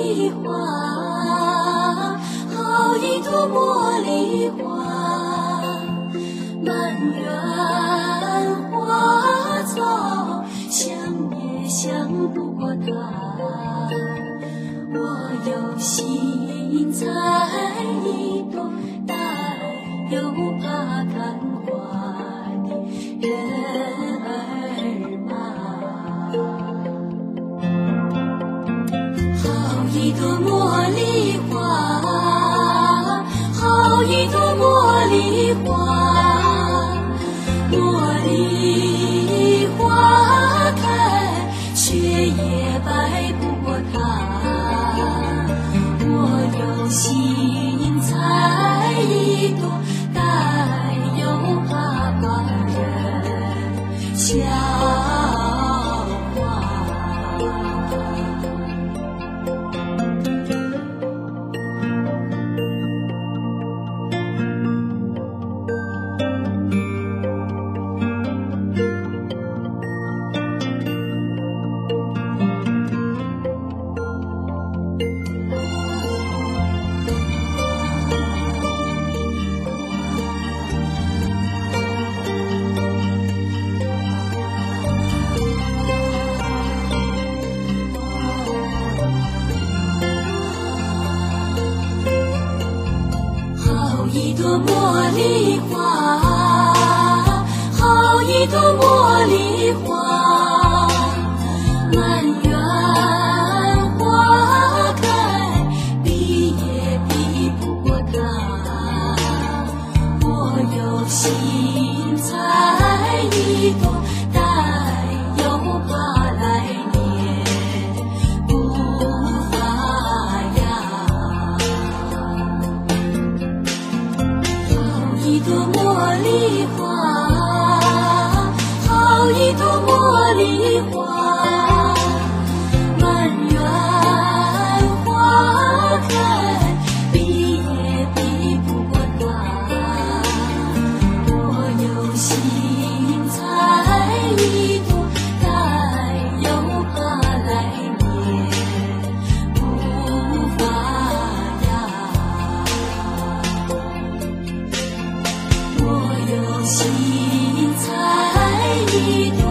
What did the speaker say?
莉花，好一朵茉莉花，满园花草，想也想不过它。我有心采一朵，但又怕看花的人儿马。好一朵茉莉花，好一朵茉莉花，茉莉花开，却也白不过它。我有心采一朵，但又怕旁人笑话。好一朵茉莉花，好一朵茉莉花，满园花开，比也比不过它。我有心采一朵，但又怕来年不发芽。好一朵茉莉花，好一朵茉莉花，满园花开，比也比不过它。我有心采一朵，但又怕来年不发芽。我有心采一朵。